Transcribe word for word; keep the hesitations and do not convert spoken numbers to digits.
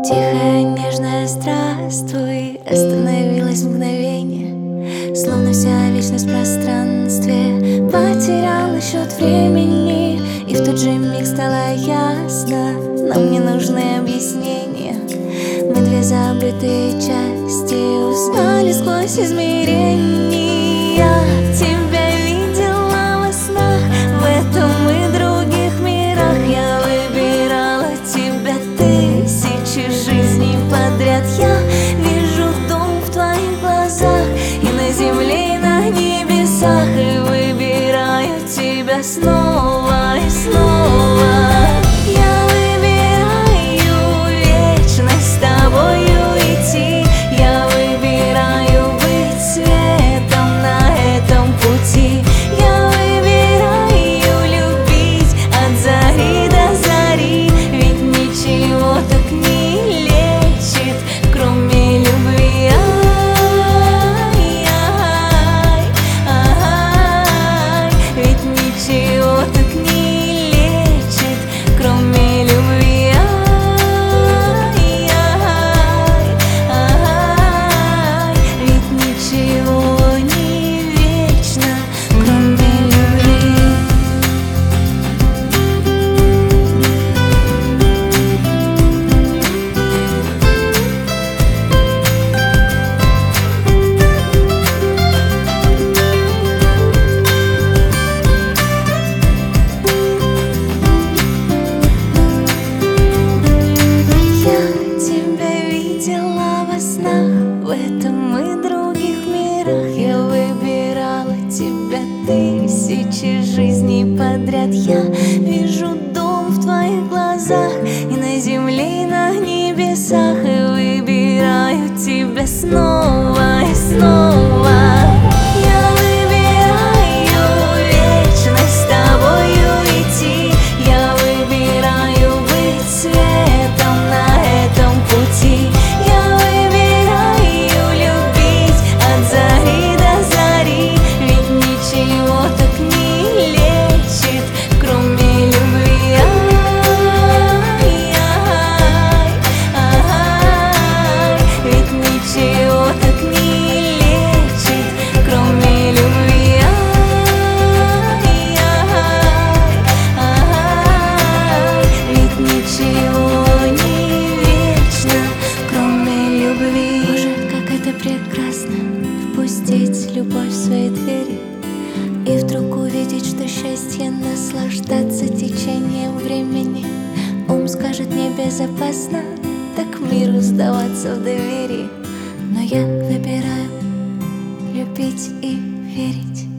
Тихое, нежное здравствуй остановилось мгновение, словно вся вечность в пространстве потеряла счет времени. И в тот же миг стало ясно, нам не нужны объяснения. Мы две забытые части узнали сквозь измерения. Тебя видела во снах, в этом и других мирах. Я выбирала тебя тысячи жизней подряд. Я вижу дом в твоих глазах, и на земле, и на небесах, и выбираю тебя снова и снова. Я выбираю вечность с тобою идти. Я выбираю быть светом на этом пути. Я выбираю любить от зари до зари, ведь ничего так не лечит, кроме любви. Ай, ай, ай, ведь ничего так не лечит, кроме любви. Ай, ай, ай, ведь ничего не вечно, кроме любви. Я тебя видела во снах, в этом и других мирах. Я выбирала тебя тысячи жизней подряд. Я вижу дом в твоих глазах, и на земле, и на небесах, и выбираю тебя снова и снова. Я выбираю вечность с тобою идти. Я выбираю быть светом на этом пути. Я выбираю любить от зари до зари, ведь ничего так не лечит, кроме любви. Ай, ай, ай, ведь ничего так не лечит, кроме любви. Ай, ай, ай, ведь ничего не вечно, кроме любви. Боже, как это прекрасно впустить любовь в свои двери и вдруг увидеть, что счастье наслаждаться течением времени. Ум скажет небезопасно так миру сдаваться в доверии, но я выбираю любить и верить.